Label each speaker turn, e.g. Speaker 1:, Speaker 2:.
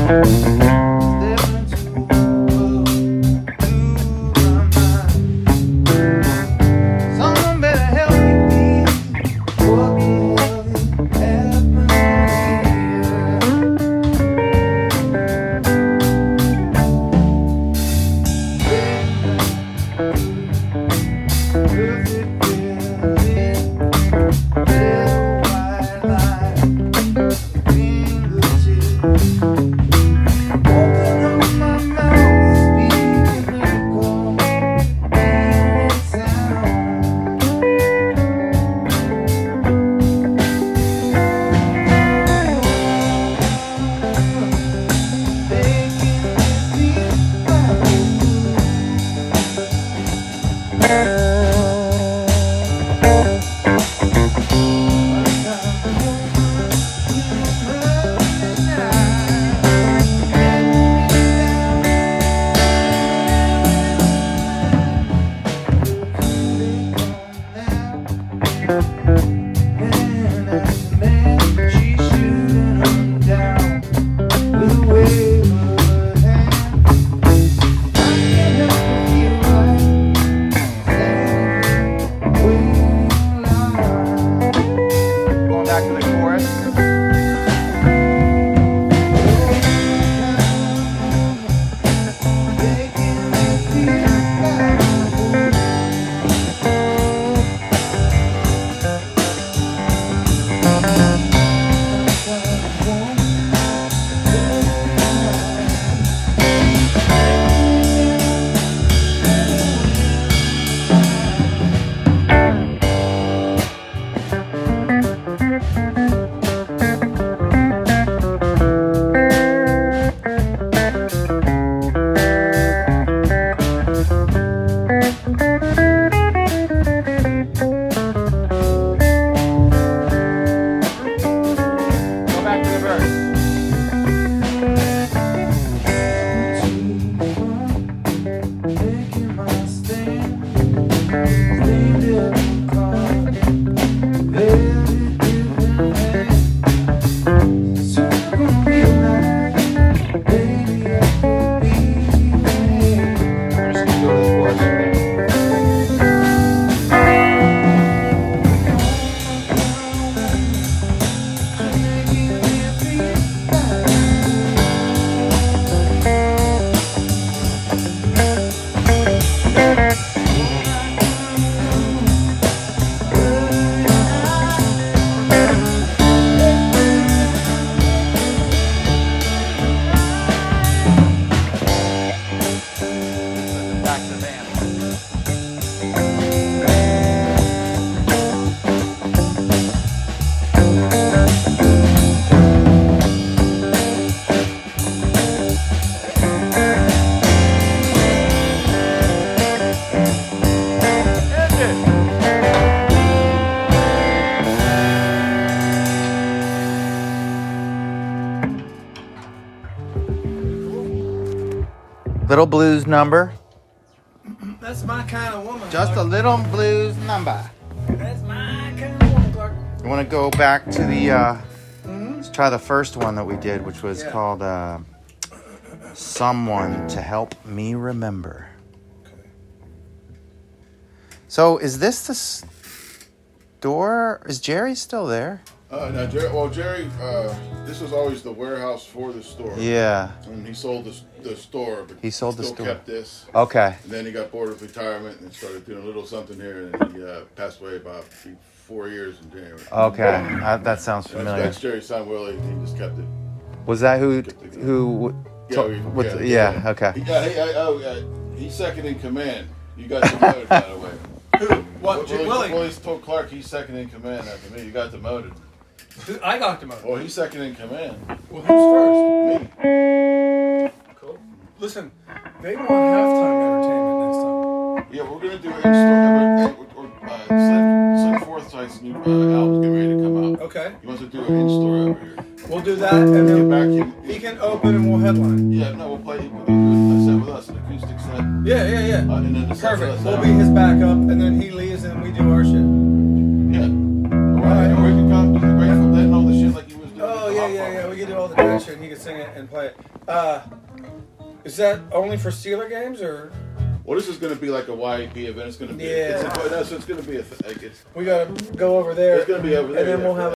Speaker 1: Little blues number.
Speaker 2: That's my kind of woman.
Speaker 1: Just
Speaker 2: Clark.
Speaker 1: a little blues number.
Speaker 2: That's my kind of woman, Clark.
Speaker 1: I want to go back to the, let's try the first one that we did, which was called Someone to Help Me Remember.
Speaker 2: Okay.
Speaker 1: So is this the store? Is Jerry still there?
Speaker 3: No, Jerry, this was always the warehouse for the store.
Speaker 1: Yeah.
Speaker 3: And he sold the store, but
Speaker 1: He sold the
Speaker 3: still
Speaker 1: store.
Speaker 3: kept this.
Speaker 1: Okay.
Speaker 3: And then he got bored of retirement and started doing a little something here, and he passed away about 4 years in January.
Speaker 1: Okay. That sounds familiar.
Speaker 3: That's Jerry's son, Willie. He just kept it.
Speaker 1: Was that who? Okay.
Speaker 3: He's second in command. You got demoted, by the way.
Speaker 2: Who? What? Willie?
Speaker 3: Willie's told Clark he's second in command after me. You got demoted.
Speaker 2: I got demoted.
Speaker 3: Well, he's second in command.
Speaker 2: Well, who's first?
Speaker 3: Me.
Speaker 2: Cool. Listen, they want halftime entertainment next time.
Speaker 3: Yeah, we're gonna do in-store. Slim Forsythe's new album's getting ready to come out.
Speaker 2: Okay.
Speaker 3: He wants to do an in-store over here.
Speaker 2: We'll do that, and
Speaker 3: Get back
Speaker 2: then he can open and we'll headline.
Speaker 3: Yeah, no, we'll play. We'll do a set with us, an acoustic set.
Speaker 2: Yeah.
Speaker 3: And then the set with
Speaker 2: Perfect.
Speaker 3: us
Speaker 2: We'll
Speaker 3: out.
Speaker 2: be his backup, and then he leaves, and we do our shit.
Speaker 3: Yeah. All right. And we can come do the Grateful Dead and all the shit like he was doing.
Speaker 2: Oh, yeah. We can do all the dance shit, and he can sing it and play it. Is that only for Steeler games or?
Speaker 3: Well, this is going to be like a YAP event. It's going to be.
Speaker 2: Yeah.
Speaker 3: It's going to be a. Like,
Speaker 2: We gotta go over there.
Speaker 3: It's going to be over there.
Speaker 2: And then we'll have